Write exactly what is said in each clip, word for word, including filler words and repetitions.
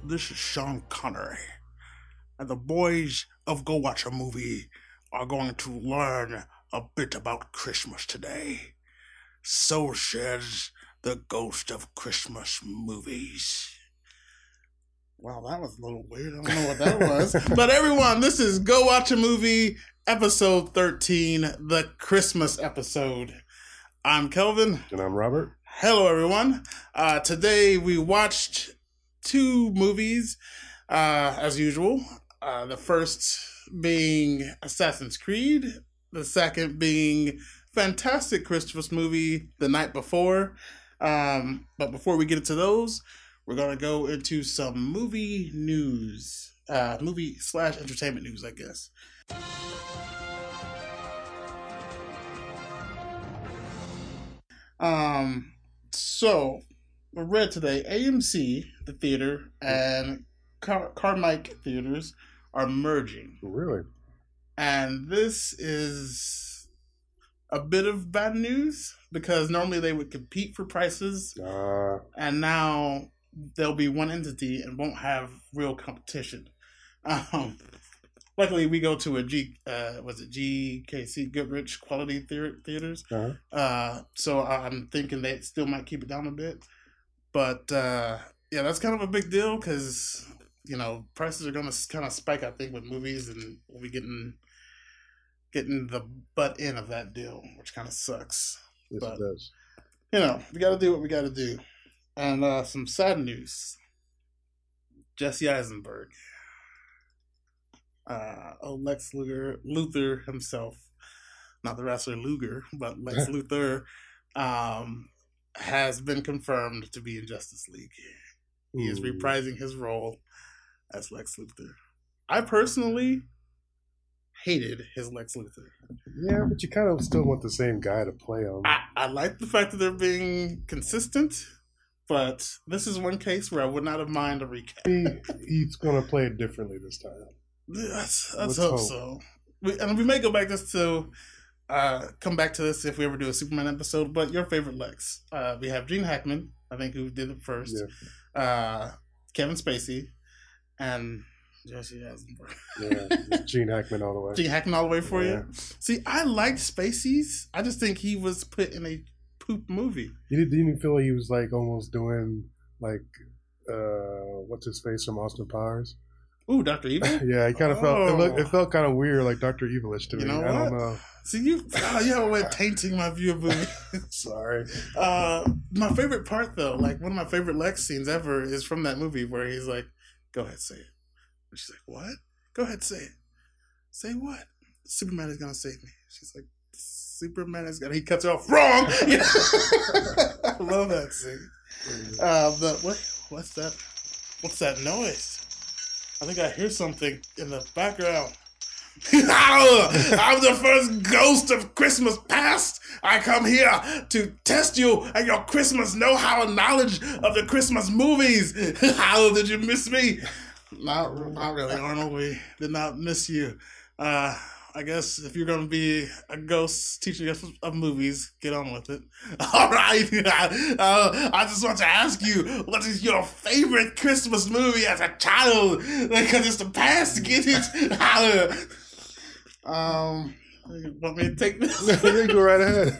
This is Sean Connery, and the boys of Go Watch a Movie are going to learn a bit about Christmas today. So says the ghost of Christmas movies. Wow, that was a little weird. I don't know what that was. But everyone, this is Go Watch a Movie, episode thirteen, the Christmas episode. I'm Kelvin. And I'm Robert. Hello, everyone. Uh, today we watched two movies, uh, as usual. Uh, the first being Assassin's Creed. The second being fantastic Christmas movie, The Night Before. Um, but before we get into those, we're going to go into some movie news. Uh, movie slash entertainment news, I guess. Um, so, I read today, A M C, the theater, and Car- Carmike Theaters are merging. Really? And this is a bit of bad news, because normally they would compete for prices, Uh, and now there'll be one entity and won't have real competition. Um, luckily, we go to a G, uh, was it G K C Goodrich Quality Theater, Theaters? uh-huh. Uh, so I'm thinking they still might keep it down a bit. But, uh, yeah, that's kind of a big deal because, you know, prices are going to kind of spike, I think, with movies, and we'll be getting, getting the butt end of that deal, which kind of sucks. Yes, But, it does. you know, we got to do what we got to do. And uh, some sad news. Jesse Eisenberg. Uh, oh, Lex Luger, Luthor himself, not the wrestler Luger, but Lex Luthor, um, has been confirmed to be in Justice League. He is Ooh. reprising his role as Lex Luthor. I personally hated his Lex Luthor. Yeah, but you kind of still want the same guy to play him. I, I like the fact that they're being consistent, but this is one case where I would not have minded a recap. he, he's going to play it differently this time. Let's, let's Let's hope, hope. so. We, and we may go back this to uh, come back to this if we ever do a Superman episode. But your favorite Lex? Uh, we have Gene Hackman, I think, who did it first. Yeah. Uh, Kevin Spacey, and Jesse Eisenberg. Yeah, Gene Hackman all the way. Gene Hackman all the way for Yeah. you. See, I liked Spacey's. I just think he was put in a poop movie. You didn't, didn't feel like he was like almost doing like uh, what's his face from Austin Powers? Ooh, Doctor Evil. Yeah, he kind of felt it, Oh. looked, it felt kind of weird, like Doctor Evilish to You me. know I what? don't know. See, you oh, you have a way of tainting my view of movies. Sorry. Uh, my favorite part, though, like one of my favorite Lex scenes ever, is from that movie where he's like, "Go ahead, say it," and she's like, "What? Go ahead, say it. Say what? Superman is gonna save me." She's like, "Superman is gonna." He cuts her off. Wrong. I love that scene. Uh, but what? What's that? What's that noise? I think I hear something in the background. I'm the first ghost of Christmas past. I come here to test you and your Christmas know-how and knowledge of the Christmas movies. How did you miss me? Not, not really, Arnold. We did not miss you. Uh, I guess if you're going to be a ghost teaching us of movies, get on with it. All right. Uh, I just want to ask you, what is your favorite Christmas movie as a child? Because it's the past. Get it? Um, you want me to take this? You go right ahead.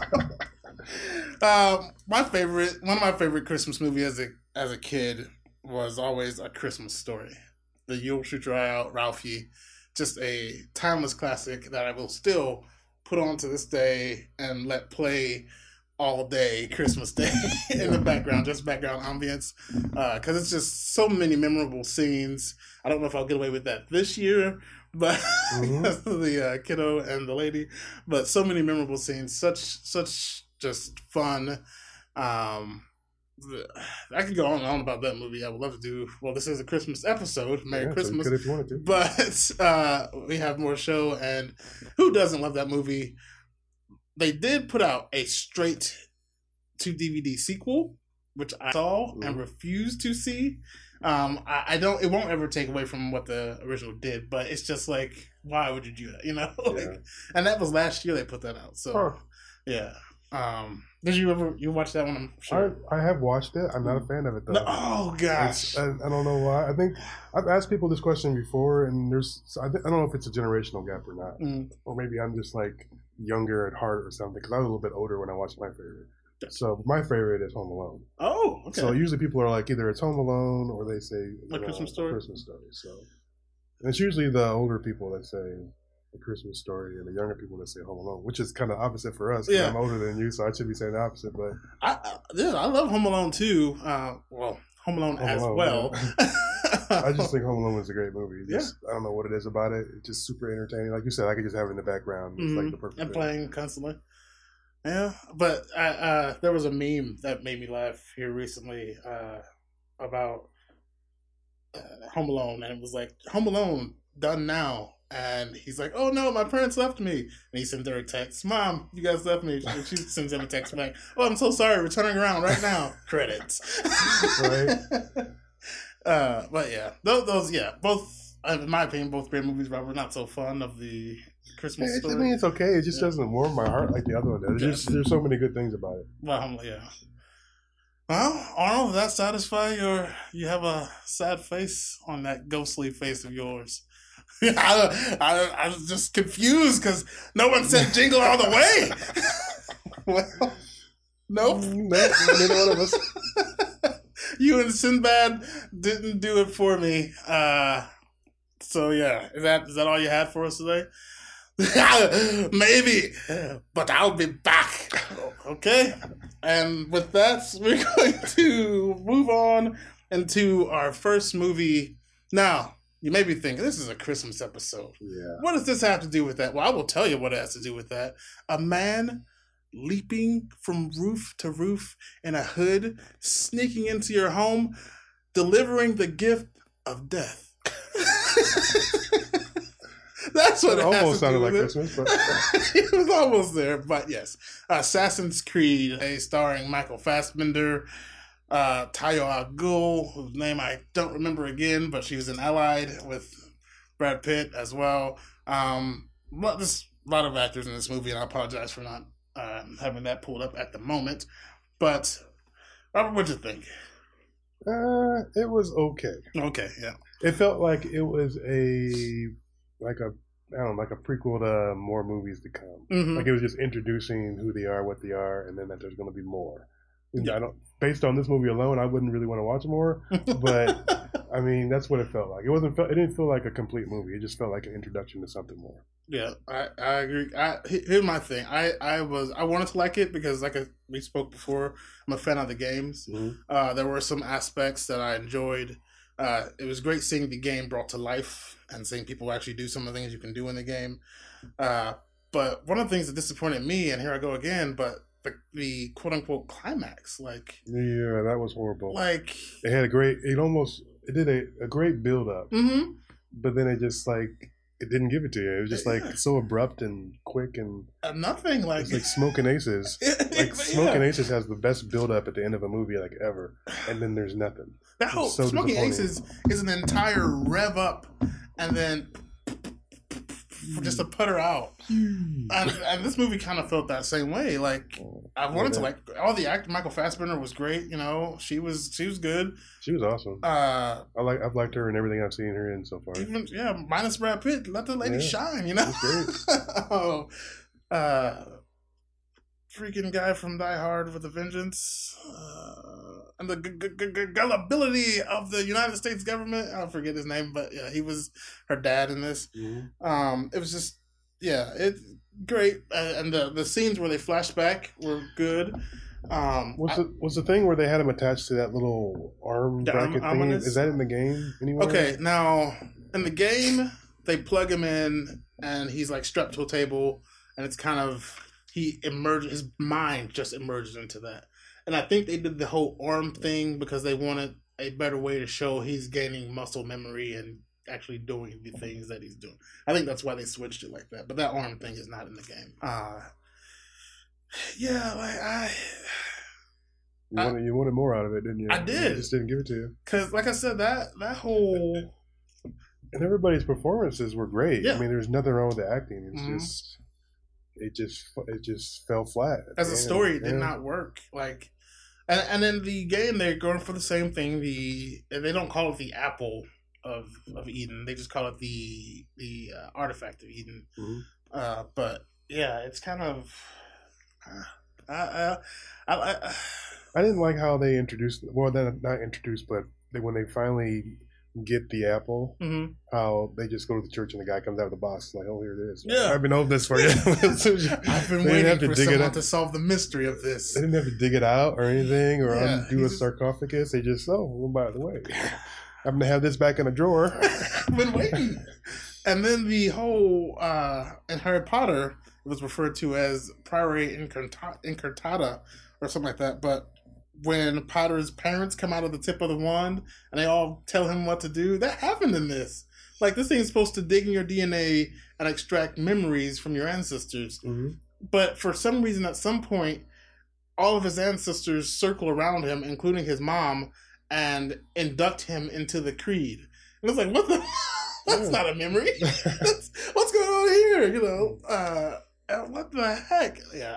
um, my favorite, one of my favorite Christmas movies as a as a kid was always A Christmas Story. The You'll Shoot Your Eye Out, Ralphie, just a timeless classic that I will still put on to this day and let play all day Christmas Day in the background, just background ambience, because uh, it's just so many memorable scenes. I don't know if I'll get away with that this year, but mm-hmm. the uh, kiddo and the lady, but so many memorable scenes, such such just fun. Um, I could go on and on about that movie. I would love to do. Well, this is a Christmas episode. Merry yeah, Christmas! So good if you wanted to. But uh, we have more show, and who doesn't love that movie? They did put out a straight to D V D sequel, which I saw mm-hmm. and refused to see. Um, I, I don't. It won't ever take away from what the original did, but it's just like, why would you do that? You know, like, Yeah. and that was last year they put that out. So, Huh. yeah. Um, Did you ever you watch that one? I'm sure. I I have watched it. I'm not a fan of it though. No, oh gosh, I, I don't know why. I think I've asked people this question before, and there's I, I don't know if it's a generational gap or not, mm. or maybe I'm just like younger at heart or something because I was a little bit older when I watched my favorite. So my favorite is Home Alone. Oh, okay. So usually people are like either it's Home Alone or they say A Christmas Story. Christmas Story. So and it's usually the older people that say A Christmas Story and the younger people that say Home Alone, which is kind of opposite for us. Yeah, I'm older than you, so I should be saying the opposite. But I, I yeah, I love Home Alone too. Uh, well, Home Alone Home as Alone, well. Yeah. I just think Home Alone is a great movie. Just, yeah. I don't know what it is about it. It's just super entertaining. Like you said, I could just have it in the background. It's mm-hmm. like the perfect and thing. Playing constantly. Yeah, but I, uh, there was a meme that made me laugh here recently uh, about uh, Home Alone, and it was like Home Alone done now, and he's like, "Oh no, my parents left me," and he sends her a text, "Mom, you guys left me," and she sends him a text back, "Oh, I'm so sorry, we're turning around right now." Credits. Right. uh, but yeah, those, those yeah, both. In my opinion, both great movies, but we're not so fond of the Christmas yeah, Story. I mean, it's okay. It just yeah. doesn't warm my heart like the other one does. There's, just, there's so many good things about it. Well, yeah. Well, Arnold, does that satisfy your... You have a sad face on that ghostly face of yours. I, I, I was just confused because no one said Jingle All the Way. Well, nope. No, neither one of us. You and Sinbad didn't do it for me. Uh... So yeah, is that is that all you had for us today? Maybe, but I'll be back. Okay, and with that, we're going to move on into our first movie. Now, you may be thinking this is a Christmas episode. Yeah. What does this have to do with that? Well, I will tell you what it has to do with that. A man leaping from roof to roof in a hood, sneaking into your home, delivering the gift of death. That's what it, it almost sounded like it. Christmas, but it was almost there. But yes, Assassin's Creed, a starring Michael Fassbender, uh, Tayo Al Ghul, whose name I don't remember again, but she was in Allied with Brad Pitt as well. Um, but there's a lot of actors in this movie, and I apologize for not uh, having that pulled up at the moment. But Robert, what'd you think? Uh, it was okay. Okay, yeah. It felt like it was a like a I don't know, like a prequel to more movies to come. Mm-hmm. Like it was just introducing who they are, what they are, and then that there's going to be more. Yeah. I don't. Based on this movie alone, I wouldn't really want to watch more. But I mean, that's what it felt like. It wasn't. It didn't feel like a complete movie. It just felt like an introduction to something more. Yeah, I, I agree. I, here's my thing. I, I was I wanted to like it because, like we spoke before, I'm a fan of the games. Mm-hmm. Uh, there were some aspects that I enjoyed. Uh, it was great seeing the game brought to life and seeing people actually do some of the things you can do in the game. Uh, but one of the things that disappointed me, and here I go again, but the, the quote unquote climax, like yeah, that was horrible. Like it had a great, it almost it did a, a great build up, mm-hmm. but then it just like it didn't give it to you. It was just like yeah. so abrupt and quick and uh, nothing like it's like Smoking Aces. Like Smoking yeah. Aces has the best build up at the end of a movie like ever, and then there's nothing. That whole so Smoking Aces is an entire rev up and then just to put her out. And, and this movie kind of felt that same way. Like I wanted yeah, to like all the actors. Michael Fassbender was great. You know, she was she was good. She was awesome. Uh, I like I've liked her in everything I've seen her in so far. Even yeah, minus Brad Pitt. Let the lady yeah, shine. You know. She's great. oh, uh, freaking guy from Die Hard with a Vengeance. Uh, and the g- g- g- gullibility of the United States government. I forget his name, but yeah, he was her dad in this. Mm-hmm. Um, it was just, yeah, it's great. Uh, and the, the scenes where they flash back were good. Um, was the was the thing where they had him attached to that little arm bracket arm, thing? Is that in the game anywhere? Okay, now in the game they plug him in and he's like strapped to a table, and it's kind of he emerges. His mind just emerges into that. And I think they did the whole arm thing because they wanted a better way to show he's gaining muscle memory and actually doing the things that he's doing. I think that's why they switched it like that. But that arm thing is not in the game. Uh, yeah, like I... You, I, wanted, you wanted more out of it, didn't you? I did. I just didn't give it to you. Because, like I said, that, that whole... And everybody's performances were great. Yeah. I mean, there's nothing wrong with the acting. It's mm-hmm. just... it just it just fell flat. As a story, it did yeah. not work. Like, and and in the game, they're going for the same thing. The they don't call it the apple of of Eden. They just call it the the uh, artifact of Eden. Mm-hmm. Uh, but yeah, it's kind of. Uh, I, I, I, I, I didn't like how they introduced. Well, then not introduced, but they, when they finally get the apple, mm-hmm. how they just go to the church and the guy comes out with the box like, oh, here it is. Yeah, I've been over this for you. I've been waiting for someone to solve the mystery of this. They didn't have to dig it out or anything or yeah, undo a sarcophagus. They just, oh, well, by the way, I'm going to have this back in a drawer. I've been waiting. And then the whole, uh, in Harry Potter, it was referred to as Priori Incartata or something like that. But when Potter's parents come out of the tip of the wand and they all tell him what to do, that happened in this. Like, this thing is supposed to dig in your D N A and extract memories from your ancestors. Mm-hmm. But for some reason, at some point, all of his ancestors circle around him, including his mom, and induct him into the creed. And it's like, what the... That's yeah. not a memory. That's, what's going on here? You know, uh, what the heck? Yeah,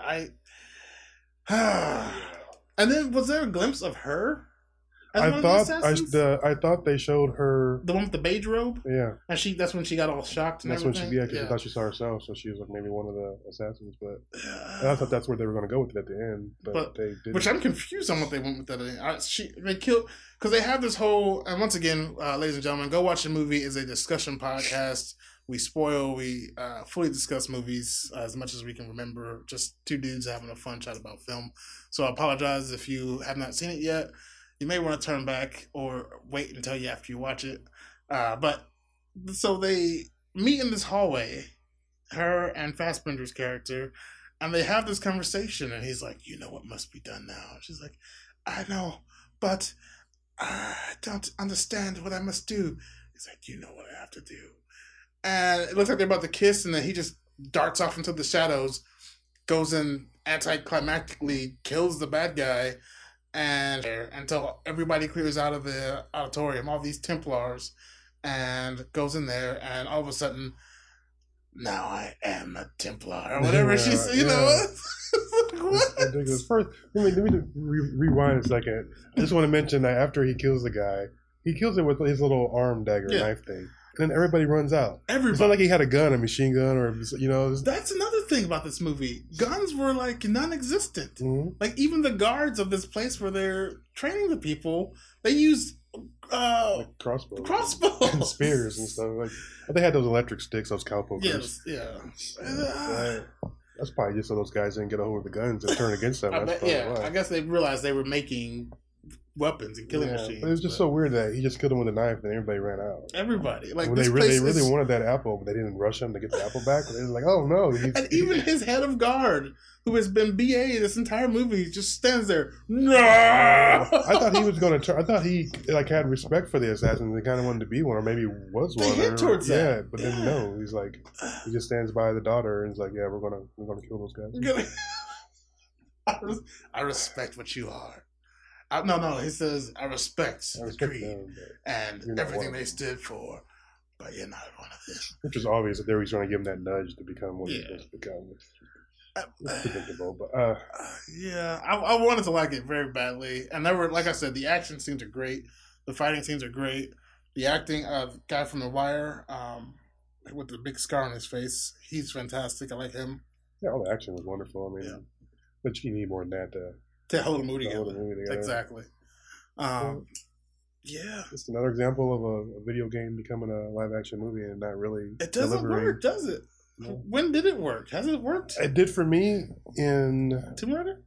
I... And then, was there a glimpse of her? As I one thought of the I, the, I thought they showed her the one with the beige robe. Yeah, and she that's when she got all shocked. And that's everything. when she yeah, because yeah. she thought she saw herself, so she was like maybe one of the assassins. But and I thought that's where they were going to go with it at the end, but, but they didn't. Which I'm confused on what they went with that. I, she they killed because they have this whole and once again, uh, ladies and gentlemen, Go Watch the Movie is a discussion podcast. We spoil, we uh, fully discuss movies uh, as much as we can remember. Just two dudes having a fun chat about film. So I apologize if you have not seen it yet. You may want to turn back or wait until you after you watch it. Uh, but so they meet in this hallway, her and Fassbender's character, and they have this conversation. And he's like, "You know what must be done now." She's like, "I know, but I don't understand what I must do." He's like, "You know what I have to do." And it looks like they're about to kiss, and then he just darts off into the shadows, goes in anticlimactically, kills the bad guy. And until everybody clears out of the auditorium, all these Templars, and goes in there, and all of a sudden, now I am a Templar, or whatever yeah, she said, you yeah. know. What? Ridiculous. First, let me, let me re- rewind a second. I just want to mention that after he kills the guy, he kills him with his little arm dagger yeah. knife thing. And then everybody runs out. Everybody. It's not like he had a gun, a machine gun, or, you know. That's another thing about this movie. Guns were, like, non-existent. Mm-hmm. Like, even the guards of this place where they're training the people, they use uh, like crossbows. Crossbows. And spears and stuff. Like, they had those electric sticks, those cowpokers. Yes, yeah. yeah. That's probably just so those guys didn't get a hold of the guns and turn against them. I bet, yeah, why. I guess they realized they were making weapons and killing yeah, machines. But it was just but... so weird that he just killed him with a knife and everybody ran out. Everybody. Like, when this they really, place they really is... wanted that apple, but they didn't rush him to get the apple back. They were like, oh no. He's... And even his head of guard, who has been B A this entire movie, just stands there. No! I thought he was going to turn. I thought he like had respect for the assassins and kind of wanted to be one, or maybe was they one. Hit or, towards yeah, that. but then yeah. no. He's like, he just stands by the daughter and he's like, yeah, we're gonna, we're gonna kill those guys. I, res- I respect what you are. I, no, no, he says, I respect, I respect the creed them, and everything they stood for, but you're not one of them. Which is obvious that they were trying to give him that nudge to become what yeah. he's supposed to become. It's, it's predictable, but... Uh, uh, yeah, I, I wanted to like it very badly, and there were, like I said, the action scenes are great, the fighting scenes are great, the acting of the guy from The Wire, um, with the big scar on his face, he's fantastic, I like him. Yeah, all the action was wonderful, I mean, yeah. but you need more than that to... To hold a movie together. Hold a movie together. Exactly. Um, yeah. It's another example of a, a video game becoming a live action movie and not really. It doesn't delivering. work, does it? No. When did it work? Has it worked? It did for me in Tomb Raider.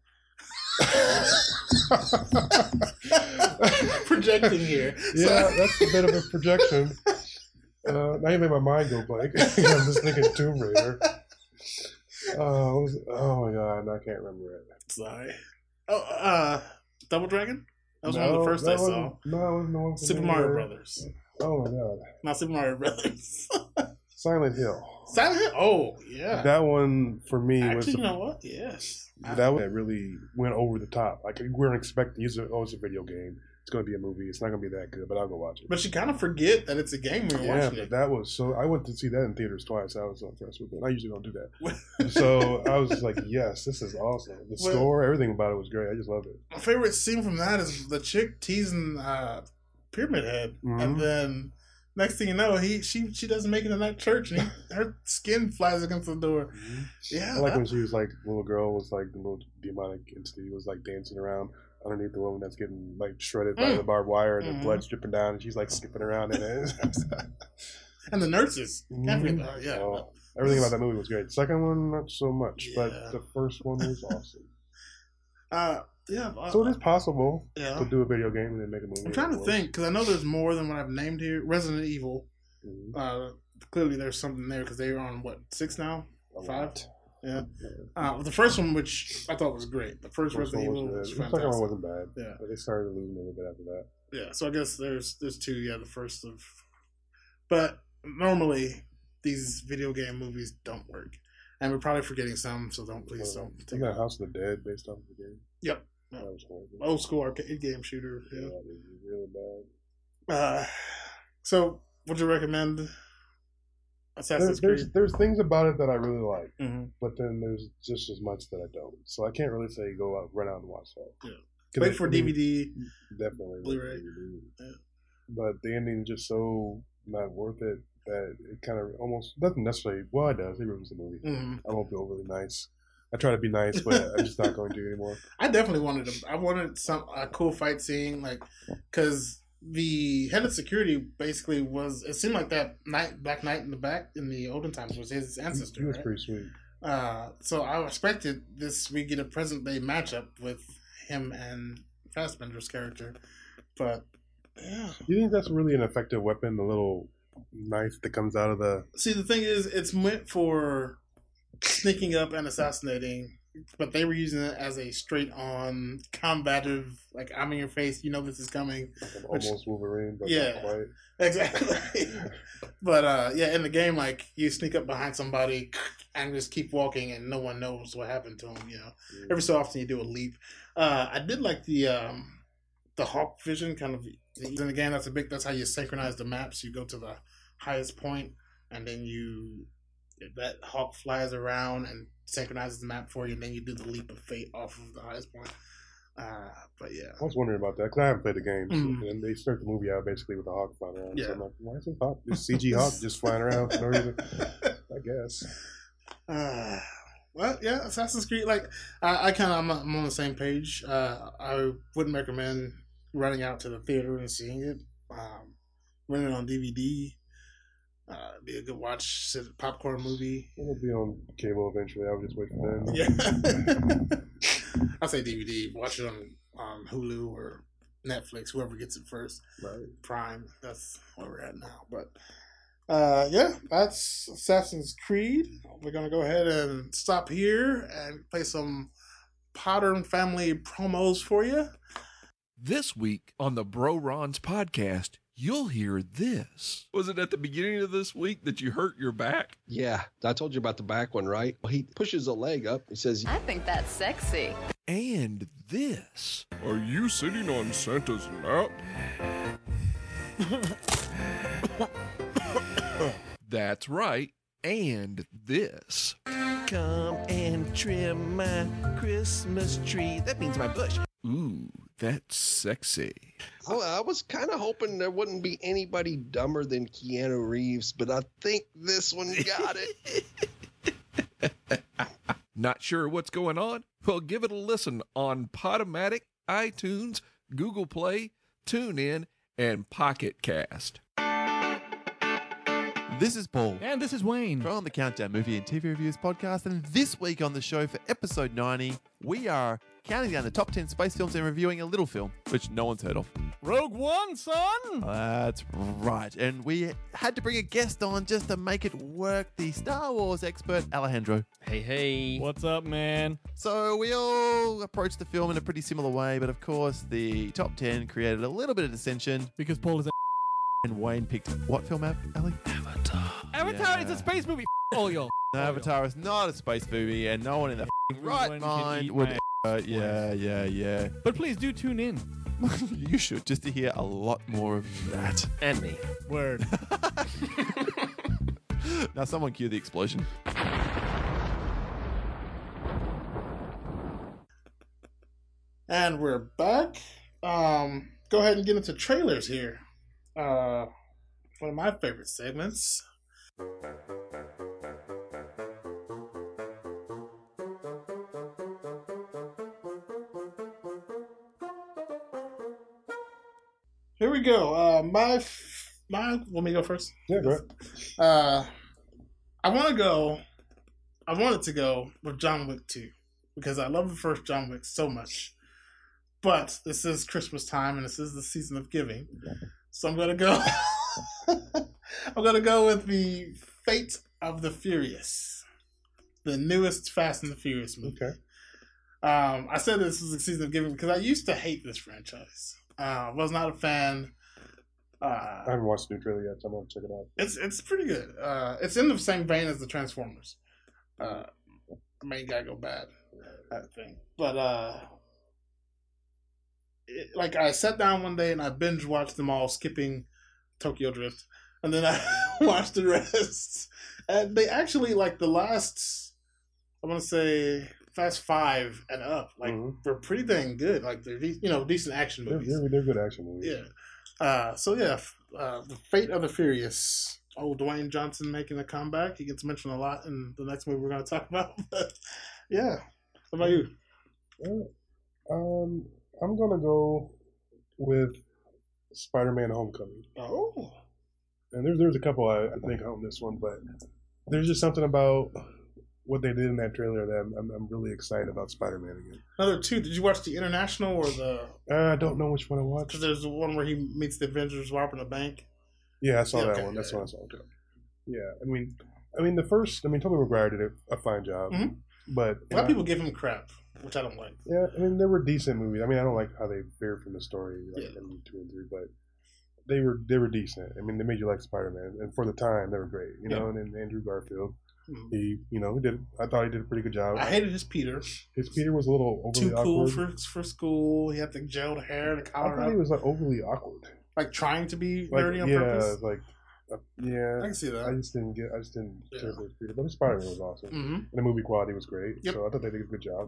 Projecting here. Yeah, so. That's a bit of a projection. Uh, now you made my mind go blank. I'm just thinking Tomb Raider. Uh, was, oh my god, I can't remember it. Sorry. Oh, uh, Double Dragon? That was no, one of the first I saw. No, it wasn't the one. Super Mario Brothers. Oh my god. Not Super Mario Brothers. Silent Hill. Silent Hill? Oh, yeah. That one, for me, Actually, was... Actually, you know what? Yes. That one that really went over the top. Like, we weren't expecting... It was a, oh, it's a video game. it's going to be a movie. It's not going to be that good, but I'll go watch it. But you kind of forget that it's a game when you're yeah, watching but it. that was so. I went to see that in theaters twice. I was so impressed with it. I usually don't do that. So I was like, yes, this is awesome. The well, score, everything about it was great. I just loved it. My favorite scene from that is the chick teasing uh, Pyramid Head. Mm-hmm. And then next thing you know, he she she doesn't make it in that church, and he, her skin flies against the door. Mm-hmm. Yeah, I like that, when she was like, the little girl was like, the little demonic entity was like dancing around underneath the woman that's getting like shredded by mm. the barbed wire, and mm-hmm. the blood's dripping down, and she's like skipping around in it. And the nurses. Mm-hmm. Uh, yeah. Oh, everything about that movie was great. The second one, not so much, yeah. but the first one was awesome. Uh, yeah. Uh, so it is possible yeah. to do a video game and then make a movie. I'm trying to think, because I know there's more than what I've named here. Resident Evil. Mm-hmm. Uh, clearly there's something there, because they're on, what, six now? A Five? Lot. Yeah. Uh, the first one, which I thought was great. The first, first Resident Evil was, was fantastic. The second one wasn't bad. Yeah. But they started losing a little bit after that. Yeah. So I guess there's there's two. Yeah. The first of, but normally these video game movies don't work, and we're probably forgetting some. So don't please well, don't. Take that House of the Dead based off the game. Yep. That was horrible. Old school arcade game shooter. Yeah. Yeah, it was really bad. Uh, so would you recommend Assassin's there, there's, Creed? There's things about it that I really like, mm-hmm. but then there's just as much that I don't. So I can't really say go out, run out and watch that. Yeah. Wait for I mean, D V D. Definitely. Blu-ray. Yeah. But the ending's just so not worth it that it kind of almost doesn't necessarily. Well, it does. It ruins the movie. Mm-hmm. I won't be overly nice. I try to be nice, but I'm just not going to anymore. I definitely wanted to. I wanted some a cool fight scene, like because the head of security basically was. It seemed like that Knight, Black Knight in the back in the olden times was his ancestor. He was right? pretty sweet. Uh, so I expected this. We get a present day matchup with him and Fassbender's character, but yeah. You think that's really an effective weapon? The little knife that comes out of the. See, the thing is, it's meant for sneaking up and assassinating, but they were using it as a straight-on combative, like I'm in your face, you know this is coming. Which, almost Wolverine, but yeah, not quite. Exactly. But uh, yeah, in the game, like you sneak up behind somebody and just keep walking, and no one knows what happened to them. You know, mm. every so often you do a leap. Uh, I did like the um, the Hawk vision kind of in the game. That's a big. That's how you synchronize the maps. You go to the highest point, and then you. That hawk flies around and synchronizes the map for you, and then you do the leap of fate off of the highest point. Uh, but yeah, I was wondering about that because I haven't played the game, mm-hmm. and they start the movie out basically with a hawk flying around. Yeah. So I'm like, why is it hawk? This C G hawk just flying around for no reason? I guess. Uh, well, yeah, Assassin's Creed. Like, I, I kind of I'm, I'm on the same page. Uh, I wouldn't recommend running out to the theater and seeing it. Um, renting it on D V D. Uh, be a good watch, sit popcorn movie. It'll be on cable eventually. I'll just wait for them. Yeah, I say D V D. Watch it on um, Hulu or Netflix, whoever gets it first. Right. Prime. That's where we're at now. But uh, yeah, that's Assassin's Creed. We're gonna go ahead and stop here and play some Potter Family promos for you. This week on the Bro Ron's podcast, you'll hear this. Was it at the beginning of this week that you hurt your back? Yeah, I told you about the back one, right? He pushes a leg up. He says, I think that's sexy. And this. Are you sitting on Santa's lap? That's right. And this. Come and trim my Christmas tree. That means my bush. Ooh, that's sexy. Oh, I was kind of hoping there wouldn't be anybody dumber than Keanu Reeves, but I think this one got it. Not sure what's going on? Well, give it a listen on Podomatic, iTunes, Google Play, TuneIn, and Pocket Cast. This is Paul. And this is Wayne. From the Countdown Movie and T V Reviews podcast. And this week on the show for episode ninety, we are counting down the top ten space films and reviewing a little film, which no one's heard of. Rogue One, son! That's right. And we had to bring a guest on just to make it work, the Star Wars expert, Alejandro. Hey, hey. What's up, man? So we all approached the film in a pretty similar way, but of course the top ten created a little bit of dissension. Because Paul is a and Wayne picked what film, Ali? Avatar. Avatar Yeah. is a space movie. All y'all. No, Avatar is not a space movie, and no one in the right mind would. Uh, yeah, yeah, yeah. But please do tune in You should, just to hear a lot more of that. And me. Word. Now, someone cue the explosion. And we're back. Um, go ahead and get into trailers here. Uh, one of my favorite segments. Here we go. Uh, my, my, let me go first. Yeah, go ahead. Uh, I want to go, I wanted to go with John Wick two because I love the first John Wick so much. But this is Christmas time and this is the season of giving. So I'm going to go, I'm going to go with the Fate of the Furious, the newest Fast and the Furious movie. Okay. Um, I said this was the season of giving because I used to hate this franchise. I uh, was not a fan. Uh, I haven't watched the new trailer yet, so I'm going to check it out. It's it's pretty good. Uh, it's in the same vein as the Transformers. Uh, I mean, you gotta go bad, that thing. But uh, it, like I sat down one day and I binge watched them all, skipping Tokyo Drift, and then I watched the rest. And they actually like the last, I want to say Fast Five and up, like Mhm. they're pretty dang good. Like they're de- you know decent action They're, movies. they're, they're good action movies. Yeah. Uh, so yeah, uh, the Fate of the Furious. Oh, Dwayne Johnson making a comeback. He gets mentioned a lot in the next movie we're going to talk about. But yeah. What about you? Well, um, I'm gonna go with Spider-Man: Homecoming. Oh. And there's there's a couple I, I think on this one, but there's just something about what they did in that trailer that I'm, I'm, I'm really excited about Spider-Man again. Another two. Did you watch the International or the? Uh, I don't know which one I watched. Because there's the one where he meets the Avengers robbing a bank. Yeah, I saw Yeah, that okay, one. That's yeah, what I saw. Okay. Yeah, I mean, I mean the first. I mean, Tobey Maguire did a, a fine job, Mhm. but A lot of people give him crap, which I don't like. yeah, I mean, they were decent movies. I mean, I don't like how they veered from the story, like Yeah. in two and three, but they were they were decent. I mean, they made you like Spider-Man, and for the time, they were great. You know, and then Andrew Garfield, Mhm. he, you know, he did. I thought he did a pretty good job. I hated his Peter. His Peter was a little overly Too cool awkward. for for school. He had the gelled hair, the I collar thought he up, was like overly awkward. like trying to be Like nerdy on yeah, purpose. like uh, yeah. I can see I that. just didn't get. I just didn't Yeah. care for his Peter, but his Spider-Man was awesome. Mm-hmm. And the movie quality was great. Yep. So I thought they did a good job.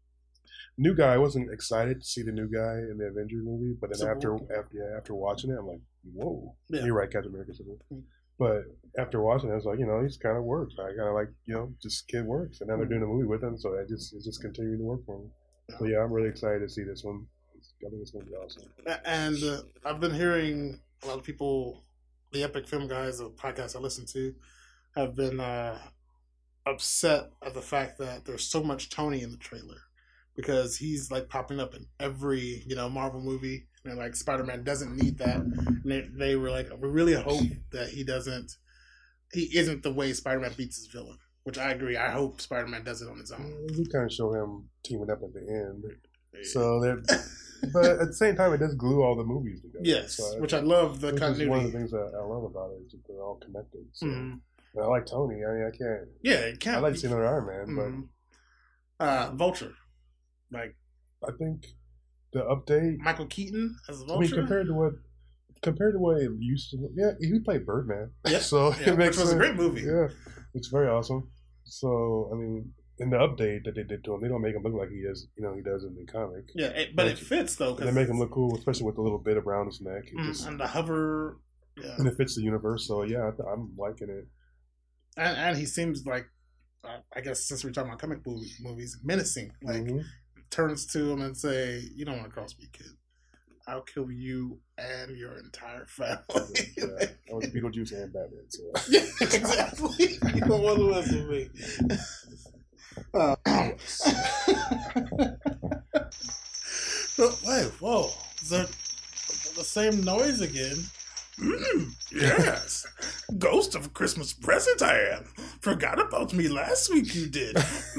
New guy, I wasn't excited to see the new guy in the Avengers movie, but then Civil after War. after yeah, after watching it, I'm like, whoa, Yeah. you're right, Captain America Civil. Mm. But after watching it, I was like, you know, he's kind of works. I kind of like, you know, just kid works, and now they're doing a movie with him, so I just it's just continuing to work for him. So yeah, I'm really excited to see this one. I think it's gonna be awesome. A- And uh, I've been hearing a lot of people, the Epic Film Guys, a podcast I listen to, have been uh, upset at the fact that there's so much Tony in the trailer because he's like popping up in every you know Marvel movie, and like Spider-Man doesn't need that. And they, they were like, we really hope that he doesn't, he isn't the way Spider-Man beats his villain. Which I agree. I hope Spider-Man does it on his own. We kind of show him teaming up at the end, so that. But at the same time, it does glue all the movies together. Yes, so which I love the which is one of continuity. the things that I love about it is that they're all connected. So. Mhm. And I like Tony. I mean, I can't. Yeah, it can't. I'd like to see another Iron Man, Mhm. Uh, Vulture, like but I think the update. Michael Keaton as a I mean, Vulture. compared to what compared to what it used to. Yeah, he played Birdman. Yeah, so yeah, it makes which was a sense. great movie. Yeah, it's very awesome. So I mean, in the update that they did to him, they don't make him look like he is. You know, he does in the comic. Yeah, it, but it fits though. They make him look cool, especially with the little bit around his neck. It mm, just, and the hover. Yeah, and it fits the universe. So yeah, I- I'm liking it. and and he seems like, uh, I guess since we're talking about comic movie, movies, menacing. Like Mhm. turns to him and say, "You don't want to cross me, kid. I'll kill you and your entire family." Yeah, I was Beetlejuice and Batman. So. Yeah, exactly. You don't want to listen to me. Uh, wait, whoa. Is that the same noise again? Mm, yes. Ghost of a Christmas present I am. Forgot about me last week you did.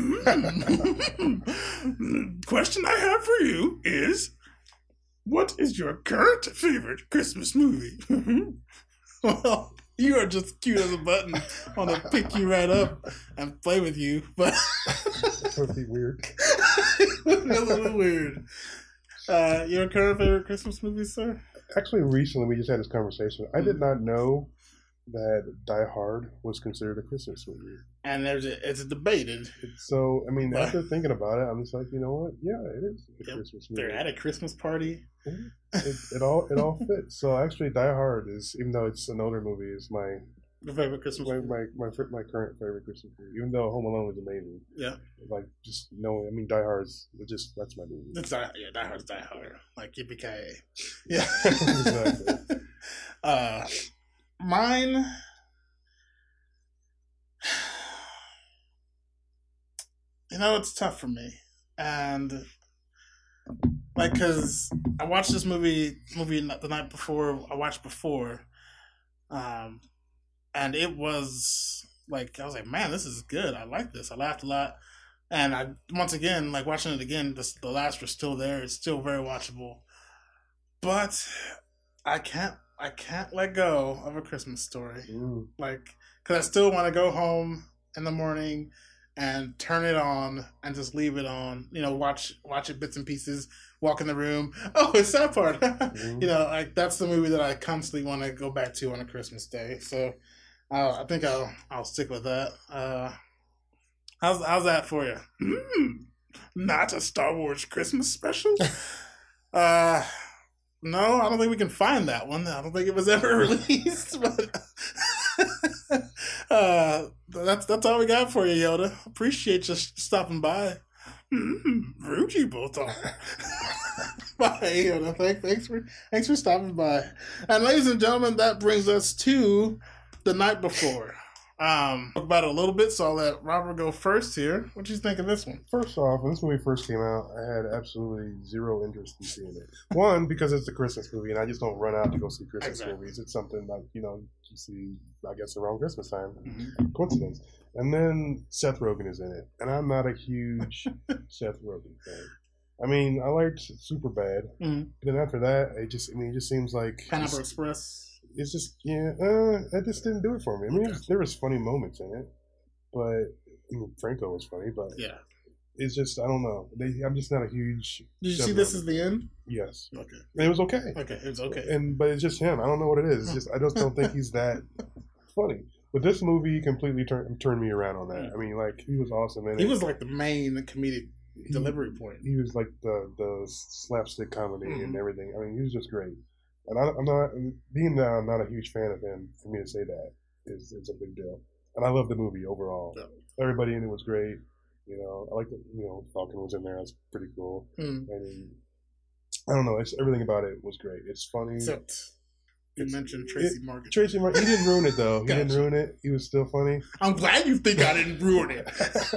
Mm. Question I have for you is, what is your current favorite Christmas movie? Well, you are just cute as a button. I want to pick you right up and play with you, but That would be weird. it would be a little weird. Uh, your current favorite Christmas movie, sir? Actually, recently we just had this conversation. I did not know that Die Hard was considered a Christmas movie. And there's a, it's debated. So, I mean, But- after thinking about it, I'm just like, you know what? Yeah, it is a Yep. Christmas movie. They're at a Christmas party. It, it all it all fits. So actually, Die Hard is, even though it's an older movie, is my Your favorite Christmas my movie? my my, fir- my current favorite Christmas movie. Even though Home Alone was amazing, Yeah. like just knowing, I mean, Die Hard's just that's my movie. It's Die, yeah, Die Hard's Die Hard. Like Yippee-ki-yay. Yeah. Exactly. uh, mine... You know, it's tough for me. And... Like, because I watched this movie movie the night before, I watched before, um, and it was, like, I was like, man, this is good. I like this. I laughed a lot. And I, once again, like, watching it again, the, the laughs were still there. It's still very watchable. But I can't, I can't let go of A Christmas Story. Mm. Like, because I still want to go home in the morning and turn it on and just leave it on. You know, watch watch it bits and pieces. Walk in the room. Oh, it's that part. Mm-hmm. You know, like that's the movie that I constantly want to go back to on a Christmas day. So uh, I think I'll I'll stick with that. Uh, how's how's that for you? Mm, not a Star Wars Christmas special. uh, no, I don't think we can find that one. I don't think it was ever released. But uh, that's that's all we got for you, Yoda. Appreciate you stopping by. Mm-hmm. Ruji Botar. Bye, Yoda. Thank, thanks for thanks for stopping by. And ladies and gentlemen, that brings us to the night before. Um, talk about it a little bit, so I'll let Robert go first here. What do you think of this one? First off, when this movie first came out, I had absolutely zero interest in seeing it. One, because it's a Christmas movie, and I just don't run out to go see Christmas Exactly. movies. It's something like, you know, you see, I guess, around Christmas time. Mm-hmm. Coincidence. And then Seth Rogen is in it, and I'm not a huge Seth Rogen fan. I mean, I liked Superbad, Mm-hmm. but then after that, it just, I mean, it just seems like Pineapple it's, Express. it's just, yeah, uh, it just didn't do it for me. I mean, it was, there was funny moments in it, but I mean, Franco was funny, but Yeah. it's just, I don't know. They, I'm just not a huge. Did you Seth see This Rogen Is the End? Yes, Okay. and it was okay. Okay, it was okay. And but it's just him. I don't know what it is. It's just I just don't think he's that funny. But this movie completely turned turned me around on that. I mean, like he was awesome in it. He was like the main comedic He- delivery point. He was like the the slapstick comedy Mhm. and everything. I mean, he was just great. And I, I'm not being that I'm not a huge fan of him. For me to say that is is a big deal. And I love the movie overall. Yeah. Everybody in it was great. You know, I like that. You know, Falcon was in there. That's pretty cool. Mm. And I don't know. It's everything about it was great. It's funny. Except you It's- mentioned Tracy Morgan. Tracy Martin, he didn't ruin it though. He didn't Gotcha. ruin it. He was still funny. I'm glad you think I didn't ruin it.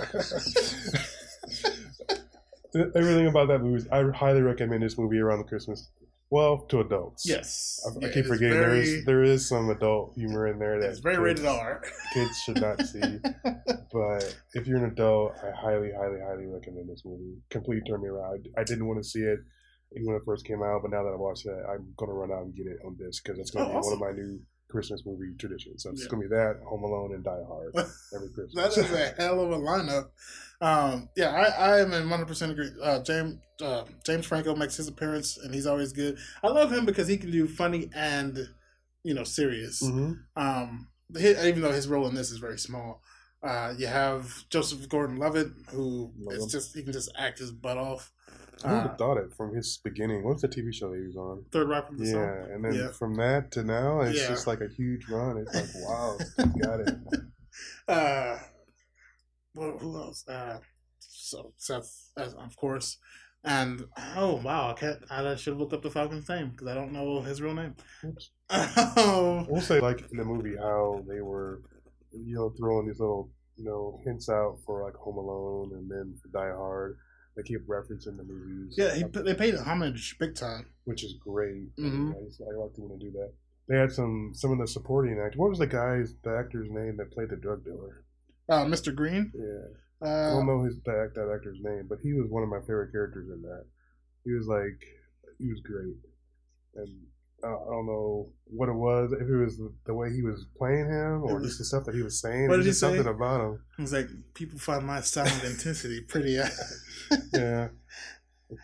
Everything about that movie, is, I highly recommend this movie around the Christmas. Well, to adults. Yes. I, Yeah, I it keep is forgetting very- there is there is some adult humor in there that It's very kids, rated R. kids should not see. But if you're an adult, I highly, highly, highly recommend this movie. Completely turned me around. I, I didn't want to see it when it first came out, but now that I watched it, I'm gonna run out and get it on disc because it's gonna Oh, be awesome. one of my new Christmas movie traditions. So it's Yeah. gonna be that, Home Alone, and Die Hard every Christmas. That is a hell of a lineup. Um, yeah, I, I am in one hundred percent agree. Uh, James uh, James Franco makes his appearance, and he's always good. I love him because he can do funny and, you know, serious. hmm Um, his, even though his role in this is very small. Uh, you have Joseph Gordon-Levitt, who Love is him. just he can just act his butt off. I would Uh, have thought it from his beginning. What was the T V show that he was on? Third Rock from the Yeah, Sun. and then Yeah. from that to now, it's Yeah. just like a huge run. It's like, wow, he's got it. Uh, well, who else? Uh, so Seth, uh, of course, and oh wow, I can't. I should have looked up the Falcon's name because I don't know his real name. Oops. Um, We'll say, like in the movie, how they were, you know, throwing these little, you know, hints out for like Home Alone and then for Die Hard. They keep referencing the movies. yeah, he, they paid homage big time. which is great. Mhm. I, just, I like to want to do that. They had some some of the supporting actors. What was the guy's the actor's name that played the drug dealer? Uh, Mister Green. Yeah. I Uh, don't know his that, that actor's name, but he was one of my favorite characters in that. He was like, he was great, and uh, I don't know what it was. If it was the way he was playing him, or just the stuff that he was saying. What There's did he just say? something about him. he was like, people find my silent intensity pretty. Uh, Yeah.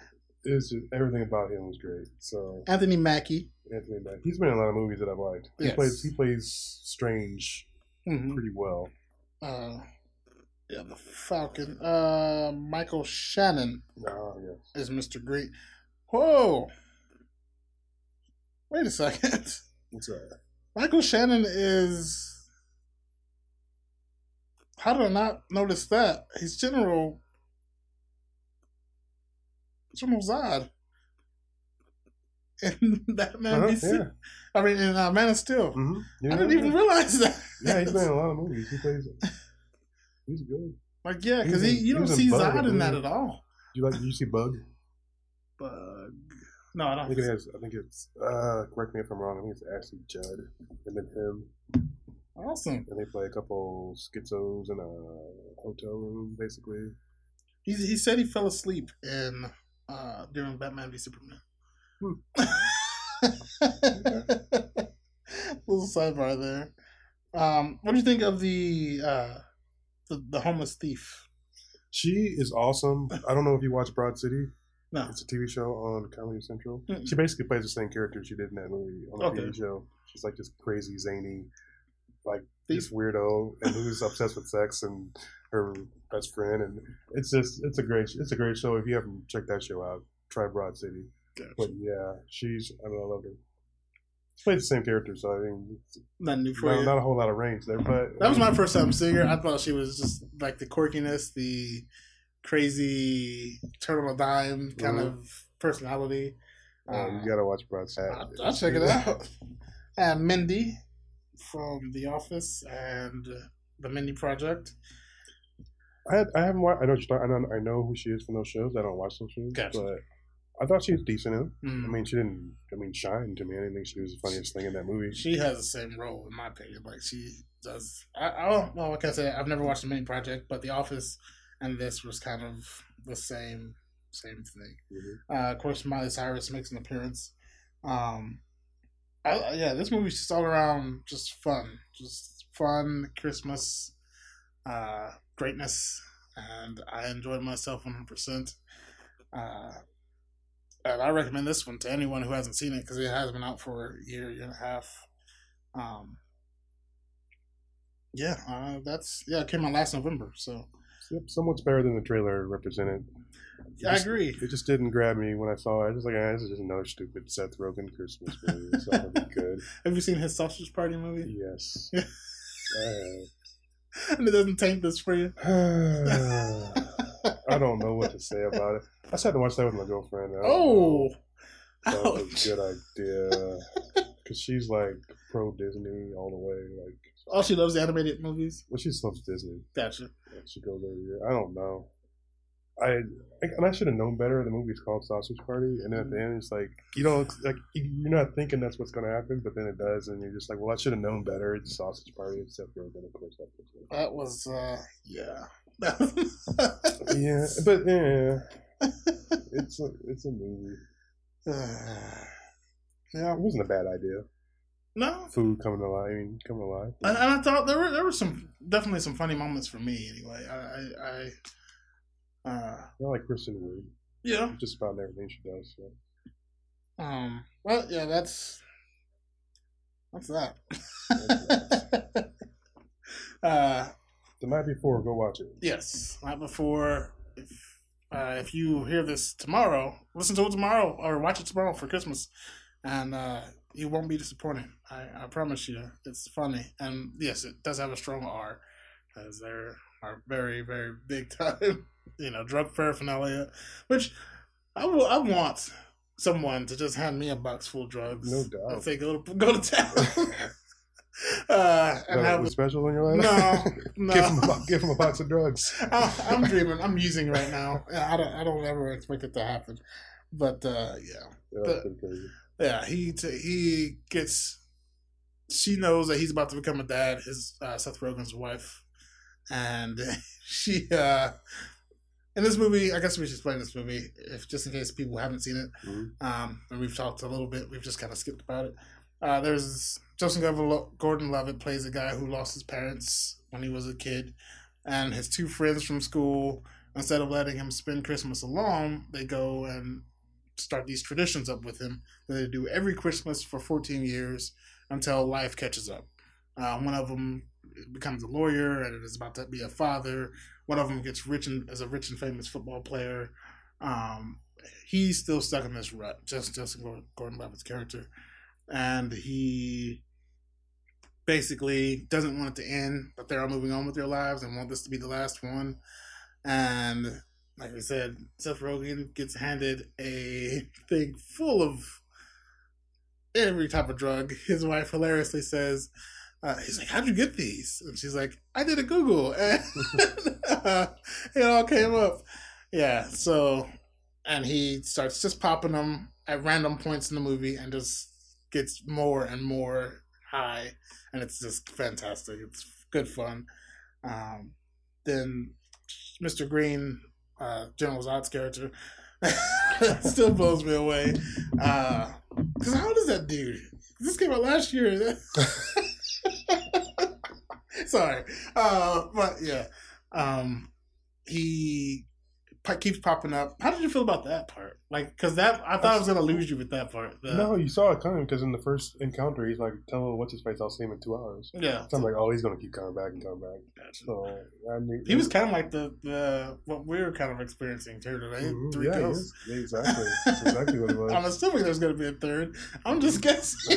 It's just, everything about him was great. So Anthony Mackie. Anthony Mackie. He's been in a lot of movies that I've liked. He Yes. plays he plays Strange Mm-hmm. pretty well. Uh, yeah, the Falcon. Uh, Michael Shannon Oh yes. is Mister Great. Whoa! Wait a second. What's that? Michael Shannon is. How did I not notice that? He's General. General Zod. In Batman Uh-huh, V C. yeah. I mean, in uh, Man of Steel. Mm-hmm. Yeah, I didn't even realize that. Yeah, he's been in a lot of movies. He plays. He's good. Like, yeah, He because was he, in- you he don't was in see Bug, I Zod in that believe. at all. Do you like? Did you see Bug? Bug. No, I I don't. think it has. I think it's. Uh, correct me if I'm wrong. I think it's Ashley Judd and then him, Awesome. and they play a couple schizos in a hotel room, basically. He he said he fell asleep in uh, during Batman v Superman. Hmm. Little sidebar there. Um, what do you think of the uh, the, the homeless thief? She is awesome. I don't know if you watch Broad City. No. It's a T V show on Comedy Central. Mm-mm. She basically plays the same character she did in that movie on the Okay. T V show. She's like this crazy, zany, like Thief? this weirdo, and who's obsessed with sex and her best friend. And it's just, it's a great, it's a great show. If you haven't checked that show out, try Broad City. Gotcha. But yeah, she's, I don't know, I love her. She plays the same character, so I mean, it's Nothing new for not, you. not a whole lot of range there. But That was my first time seeing her. I thought she was just like the quirkiness, the crazy turn on a dime kind Mhm. of personality. Uh, Uh, you gotta watch Broad City. I'll, I'll check it out. And Mindy from The Office and uh, The Mindy Project. I had, I haven't watched. I know she's not- I know I know who she is from those shows. I don't watch those shows, Gotcha. but I thought she was decent in it. Mm. I mean, she didn't. I mean, shine to me. I didn't think she was the funniest thing in that movie. She has the same role, in my opinion. Like, she does. I, I don't know, like I said, I've never watched The Mindy Project, but The Office and this was kind of the same same thing. Mhm. Uh, of course, Miley Cyrus makes an appearance. Um, I, yeah, this movie's just all around just fun, just fun Christmas uh, greatness, and I enjoyed myself one hundred percent. Uh, and I recommend this one to anyone who hasn't seen it because it has been out for a year, year and a half. Um, yeah, uh, that's yeah, it came out last November, so Yep, somewhat's better than the trailer represented. It I just- agree. It just didn't grab me when I saw it. I was just like, ah, this is just another stupid Seth Rogen Christmas movie. It's not gonna be good. Have you seen his Sausage Party movie? Yes. And it doesn't taint this for you. I I don't know what to say about it. I just had to watch that with my girlfriend. I don't Oh, know. That was ouch. a good idea. Because she's like pro Disney all the way. Like, Oh, she loves animated movies. well, she just loves Disney. Gotcha. Like, she goes every year. I don't know. I and I should have known better. The movie's called Sausage Party, and then at the end, it's like you know, it's like you're not thinking that's what's going to happen, but then it does, and you're just like, well, I should have known better. It's Sausage Party, except for of course that. That was, uh, yeah. Yeah, but yeah, it's a it's a movie. Yeah. It wasn't a bad idea. No, Food coming alive, I mean, coming alive. and, and I thought there were there were some definitely some funny moments for me. Anyway, I, I, I uh, I like Kristen Wiig, yeah. just about everything she does. So. Um. Well, yeah. That's that's that. uh. The night before, go watch it. Yes. Not before. If uh, if you hear this tomorrow, listen to it tomorrow or watch it tomorrow for Christmas, and uh, you won't be disappointed. I, I promise you. It's funny, and yes, it does have a strong R, as there are very very big time, you know, drug paraphernalia, which I will, I want someone to just hand me a box full of drugs. No doubt. If they go to go to town. uh, and That have was special in your life? no, no. give, him a, bo- give him a box of drugs. I, I'm dreaming. I'm using right now. I don't. I don't ever expect it to happen. But uh, yeah, Yeah, that's pretty crazy. yeah. He t- he gets. She knows that he's about to become a dad. His uh, Seth Rogen's wife, and she. Uh, in this movie, I guess we should explain this movie, if just in case people haven't seen it. Mhm. Um, and we've talked a little bit. We've just kind of skipped about it. Uh, there's Joseph Gordon-Levitt plays a guy who lost his parents when he was a kid, and his two friends from school, instead of letting him spend Christmas alone, they go and start these traditions up with him that they do every Christmas for fourteen years until life catches up. Uh, one of them becomes a lawyer and is about to be a father. One of them gets rich and as a rich and famous football player. Um, he's still stuck in this rut, just Justin Gordon-Levitt's character, and he basically doesn't want it to end, but they're all moving on with their lives and want this to be the last one. And like I said, Seth Rogen gets handed a thing full of every type of drug. His wife hilariously says, uh, he's like, how'd you get these? And she's like, I did a Google. And uh, it all came up. Yeah, so, and he starts just popping them at random points in the movie and just gets more and more high. And it's just fantastic. It's good fun. Um, then Mister Green, uh, General Zod's character, still blows me away. Because uh, how old is that dude? This came out last year. Sorry. Uh, but yeah. Um, he keeps popping up. How did you feel about that part? Like, because that I thought I was going to lose you with that part. The, no, you saw it coming because in the first encounter, he's like, tell what's his face, I'll see him in two hours. Yeah. So I'm like, oh, he's going to keep coming back and coming back. Gotcha. So, I mean, he was kind of like the, the what we were kind of experiencing here today. Mm-hmm. Three yeah, ghosts. Yeah, exactly. That's exactly what it was. I'm assuming there's going to be a third. I'm just guessing.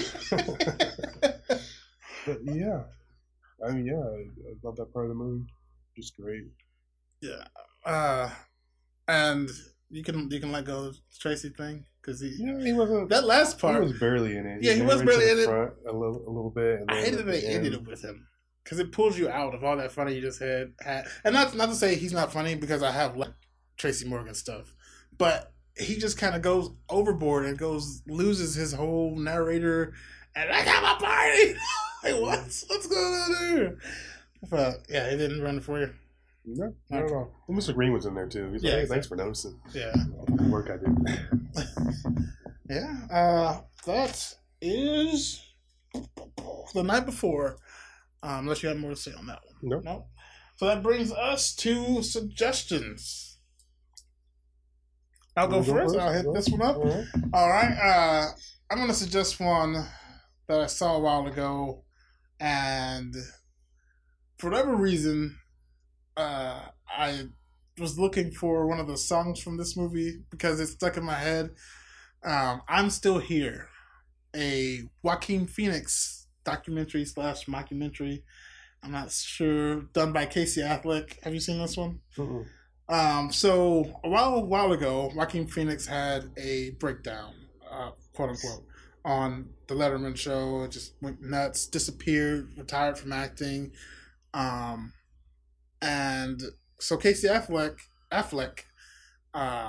But yeah. I mean, yeah, I, I thought that part of the movie just great. Yeah. Uh, and you can you can let go of Tracy thing because he yeah he wasn't that last part he was barely in it. Yeah, he, he was barely in it. Front a little a little bit. And I hated that they the ended it with him because it pulls you out of all that funny you just had. had. And not not to say he's not funny because I have like Tracy Morgan stuff, but he just kind of goes overboard and goes loses his whole narrator and I got my party. Like what's what's going on here? But yeah, he didn't run for you. No, not at all. Well, Mister Green was in there too. He's yeah, like, hey, exactly. thanks for noticing. Yeah. The work I did. yeah. Uh, that is The Night Before. Um, unless you have more to say on that one. No. Nope. No. So that brings us to suggestions. I'll go first. first. I'll hit this one up. All right. All right. Uh, I'm going to suggest one that I saw a while ago, and for whatever reason, uh, I was looking for one of the songs from this movie because it stuck in my head. Um, I'm Still Here, a Joaquin Phoenix documentary slash mockumentary. I'm not sure, done by Casey Affleck. Have you seen this one? Mm-mm. Um, so a while a while ago, Joaquin Phoenix had a breakdown, uh, quote unquote, on the Letterman show. It just went nuts, disappeared, retired from acting. Um, and so Casey Affleck, Affleck, uh,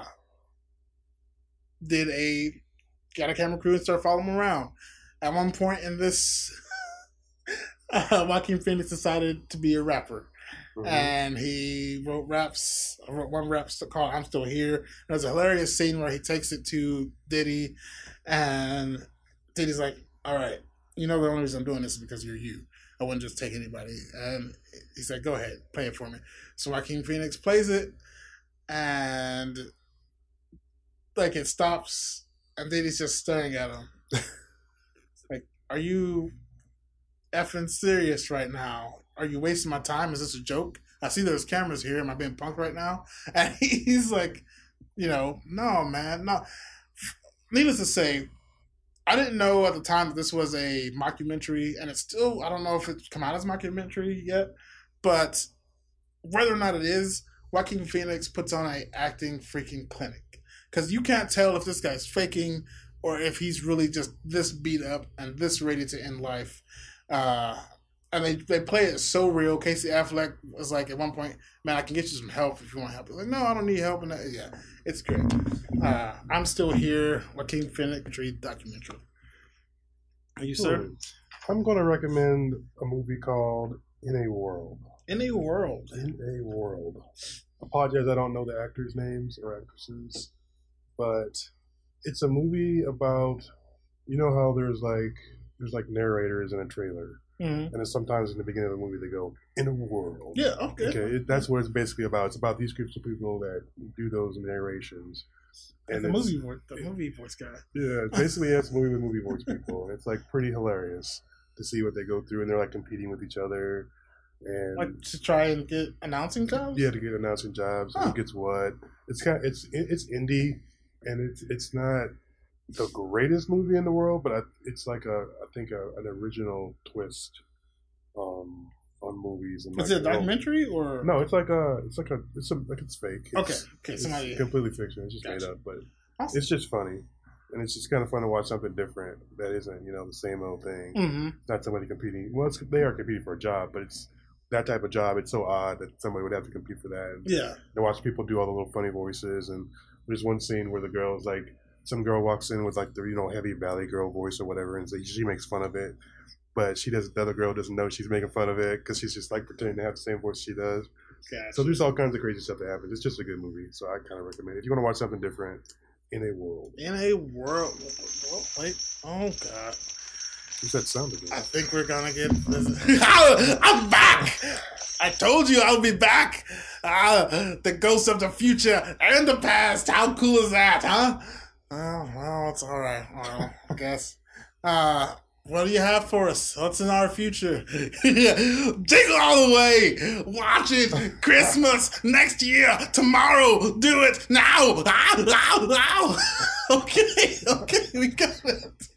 did a, got a camera crew and started following him around. At one point in this, uh, Joaquin Phoenix decided to be a rapper. Mm-hmm. And he wrote raps, wrote one rap called I'm Still Here. There's a hilarious scene where he takes it to Diddy, and Diddy's like, all right, you know the only reason I'm doing this is because you're you. I wouldn't just take anybody. And he said, go ahead, play it for me. So Joaquin Phoenix plays it, and like it stops, and Diddy's just staring at him. Like, are you effing serious right now? Are you wasting my time? Is this a joke? I see there's cameras here. Am I being punked right now? And he's like, you know, no, man, no. Needless to say, I didn't know at the time that this was a mockumentary, and it's still, I don't know if it's come out as a mockumentary yet, but whether or not it is, Joaquin Phoenix puts on a acting freaking clinic. Because you can't tell if this guy's faking or if he's really just this beat up and this ready to end life. Uh, and they, they play it so real. Casey Affleck was like at one point, man, I can get you some help if you want help. He's like, no, I don't need help. And that, yeah, it's great. Uh, I'm Still Here, Joaquin Phoenix documentary. Are you, sir? I'm going to recommend a movie called In a World. In a World. In a World. Apologize, I don't know the actors' names or actresses, but it's a movie about, you know how there's like there's like narrators in a trailer, mm-hmm. and then sometimes in the beginning of the movie they go in a world. Yeah, okay. Okay, it, that's what it's basically about. It's about these groups of people that do those narrations. And the movie voice, the movie voice guy. Yeah, basically it's a movie with movie voice people, and it's like pretty hilarious to see what they go through, and they're like competing with each other, and like to try and get announcing jobs. Yeah, to get announcing jobs. Huh. Who gets what? It's kind of, it's it's indie, and it's it's not the greatest movie in the world, but I, it's like a I think a, an original twist um, on movies. And Is like, it a documentary or no? It's like a it's like a it's a like it's fake. It's, okay, okay, somebody it's completely fiction. It's just gotcha. made up, but awesome. It's just funny. And it's just kind of fun to watch something different that isn't, you know, the same old thing. Mm-hmm. Not somebody competing. Well, it's, they are competing for a job, but it's that type of job. It's so odd that somebody would have to compete for that. And, yeah. And watch people do all the little funny voices. And there's one scene where the girl's like, some girl walks in with like the, you know, heavy Valley Girl voice or whatever, and so she makes fun of it. But she doesn't. The other girl doesn't know she's making fun of it because she's just like pretending to have the same voice she does. Gotcha. So there's all kinds of crazy stuff that happens. It's just a good movie, so I kind of recommend it. If you want to watch something different. In a world. In a world. Oh, wait. Oh, God. Who's that sound again? I think we're going to get this. I'm back! I told you I'll be back. Uh, the ghost of the future and the past. How cool is that, huh? Oh, well, it's all right. Well, I guess. Uh, what do you have for us? What's in our future? Jingle all the way! Watch it! Christmas next year! Tomorrow! Do it now! Ow! Ow! Ow! Okay, okay, we got it.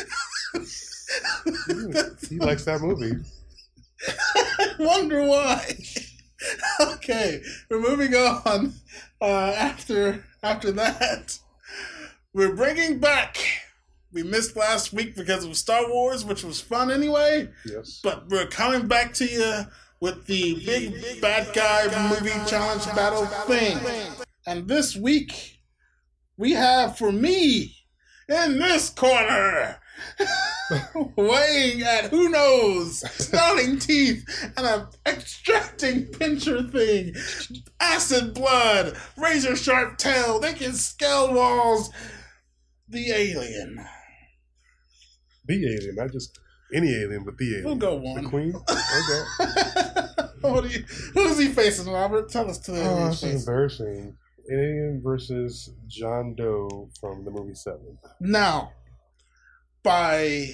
He likes that movie. I wonder why. Okay, we're moving on. Uh, after after that, we're bringing back. We missed last week because of Star Wars, which was fun anyway. Yes. But we're coming back to you with the big, big bad guy movie challenge battle thing. And this week, we have for me in this corner, weighing at who knows, snarling teeth, and an extracting pincher thing, acid blood, razor sharp tail, they can scale walls, the alien. The alien, not just any alien, but the alien. We'll go one. The queen? Okay. What do you, who's he facing, Robert? Tell us to the Oh, this is embarrassing. Alien versus John Doe from the movie Seven. Now, by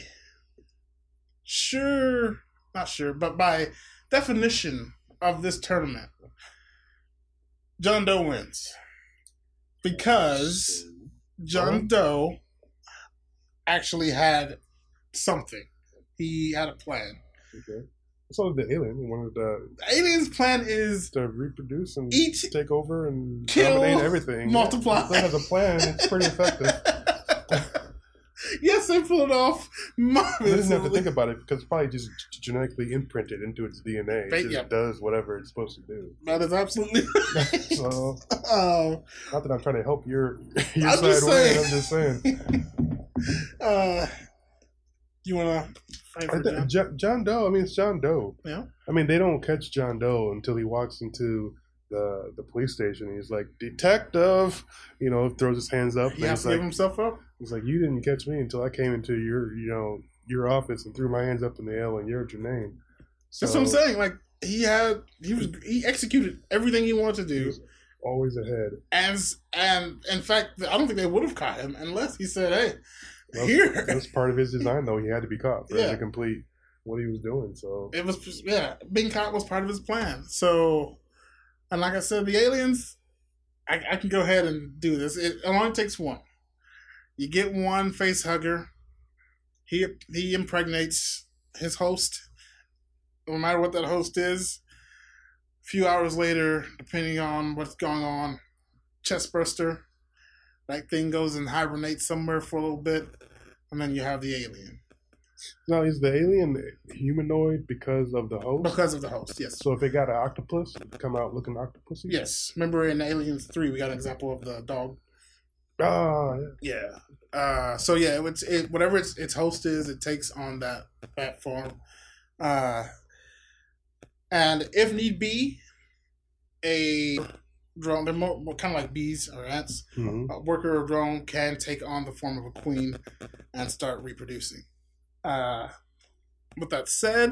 sure, not sure, but by definition of this tournament, John Doe wins. Because John Doe actually had something. He had a plan. Okay. So the alien, he wanted to. The alien's plan is to reproduce and eat, take over and kill, dominate everything. Multiply. Yeah. If has a plan, it's pretty effective. Yes, they pulled it off. They didn't have to think about it because it's probably just genetically imprinted into its D N A. It just yep. does whatever it's supposed to do. That is absolutely right. So, um, not that I'm trying to help your, your I'm side win. saying. I'm just saying. uh, you want to fight for John? John? John Doe, I mean, it's John Doe. Yeah. I mean, they don't catch John Doe until he walks into the the police station. He's like, detective, you know, throws his hands up. He and has to like, give himself up? He's like, you didn't catch me until I came into your, you know, your office and threw my hands up in the air and yelled your name. So, That's what I'm saying. Like, he had, he was, he executed everything he wanted to do. Always ahead. As, and in fact, I don't think they would have caught him unless he said, hey, well, here. That's part of his design, though. He had to be caught for yeah. him to complete what he was doing. So it was, yeah, being caught was part of his plan. So, and like I said, the aliens, I, I can go ahead and do this. It, it only takes one. You get one face hugger. He he impregnates his host. No matter what that host is. A few hours later, depending on what's going on, chest burster. That thing goes and hibernates somewhere for a little bit, and then you have the alien. Now, is the alien humanoid because of the host? Because of the host, yes. So if it got an octopus, it come out looking octopusy? Yes. Remember in Aliens three, we got an example of the dog. Oh, yeah. Yeah. Uh, so yeah, it's it whatever its its host is, it takes on that that form. Uh, and if need be, a drone, they're more, more kind of like bees or ants. Mm-hmm. A worker or drone can take on the form of a queen and start reproducing. Uh, with that said,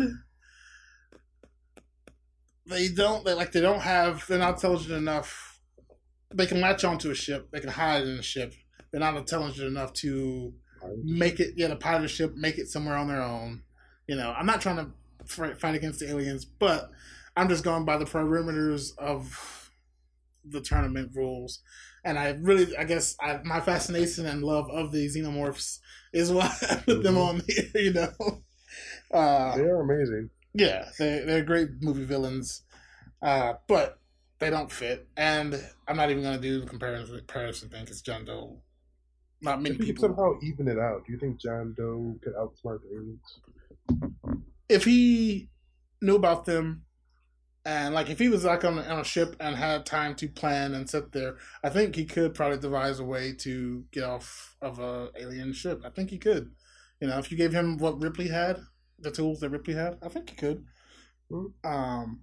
they don't they like they don't have they're not intelligent enough they can latch onto a ship. They can hide in a ship. They're not intelligent enough to make it, yeah, the pilot ship, make it somewhere on their own. You know, I'm not trying to fight, fight against the aliens, but I'm just going by the perimeters of the tournament rules. And I really, I guess, I, my fascination and love of the xenomorphs is why I put mm-hmm. them on here, you know. Uh, they are amazing. Yeah, they, they're great movie villains, uh, but they don't fit. And I'm not even going to do the comparison, comparison thing because John Doe, not many if people. somehow even it out, do you think John Doe could outsmart the aliens? If he knew about them, and like if he was like on, on a ship and had time to plan and sit there, I think he could probably devise a way to get off of a alien ship. I think he could. You know, if you gave him what Ripley had, the tools that Ripley had, I think he could. Mm-hmm. Um,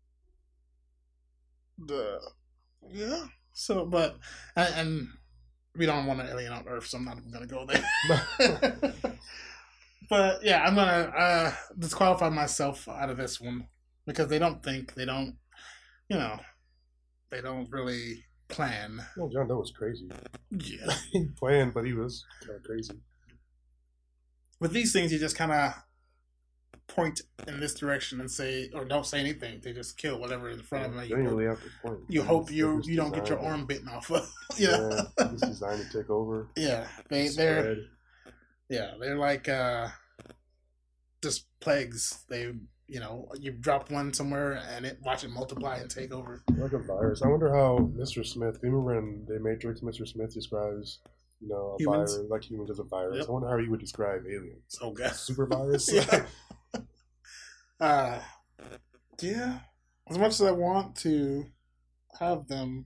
the yeah. So, but and, and we don't want an alien on Earth, so I'm not even gonna go there. But yeah, I'm gonna uh, disqualify myself out of this one because they don't think, they don't, you know, they don't really plan. Well, John Doe was crazy. Yeah, he planned, but he was kind of crazy. With these things, you just kind of point in this direction and say, or don't say anything. They just kill whatever in front yeah, of them. You, really have to point. You hope you you don't get your arm bitten off. You know? Yeah, it's designed to take over. Yeah, they they're yeah they're like uh, just plagues. They you know you drop one somewhere and it watch it multiply and take over like a virus. I wonder how Mister Smith. You remember in The Matrix, Mister Smith describes. You know, a humans. virus, like humans as a virus. Yep. I wonder how he would describe aliens. Oh, God. Super virus? Yeah. uh, yeah. As much as I want to have them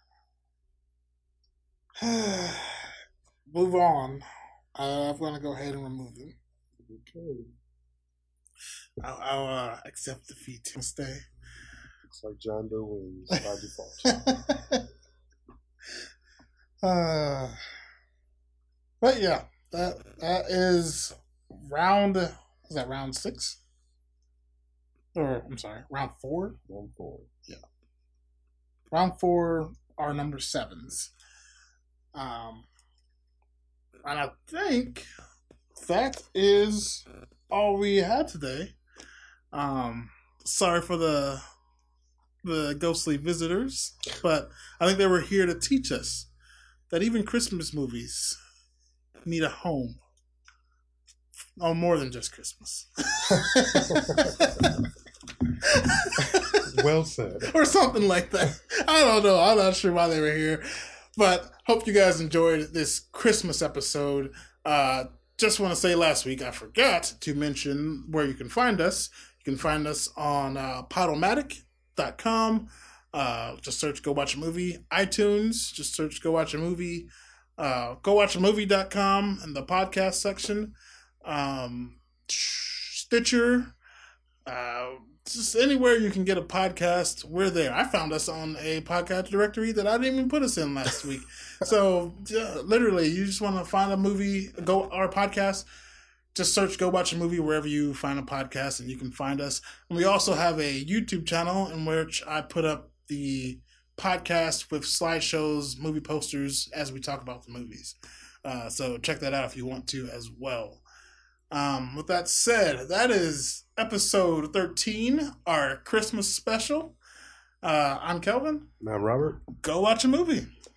move on, uh, I'm going to go ahead and remove them. Okay. I'll, I'll uh, accept defeat and stay. Looks like John Doe wins by default. uh... But yeah, that that is round. Is that round six? Or I'm sorry, round four. Round four. Yeah. Round four are number sevens. Um, and I think that is all we had today. Um, sorry for the the ghostly visitors, but I think they were here to teach us that even Christmas movies need a home. Oh, more than just Christmas. Well said. Or something like that. I don't know. I'm not sure why they were here. But hope you guys enjoyed this Christmas episode. Uh, just want to say last week I forgot to mention where you can find us. You can find us on uh, Podomatic dot com. Uh, just search Go Watch a Movie. iTunes, just search Go Watch a Movie. Uh, go watch a movie dot com in the podcast section. Um, Stitcher. Uh, just anywhere you can get a podcast, we're there. I found us on a podcast directory that I didn't even put us in last week. So, uh, literally, you just want to find a movie, go our podcast, just search Go Watch a Movie wherever you find a podcast, and you can find us. And we also have a YouTube channel in which I put up the podcast with slideshows, movie posters as we talk about the movies. Uh, so check that out if you want to as well. Um, with that said, that is episode thirteen, our Christmas special. Uh, I'm Kelvin. And I'm Robert. Go watch a movie.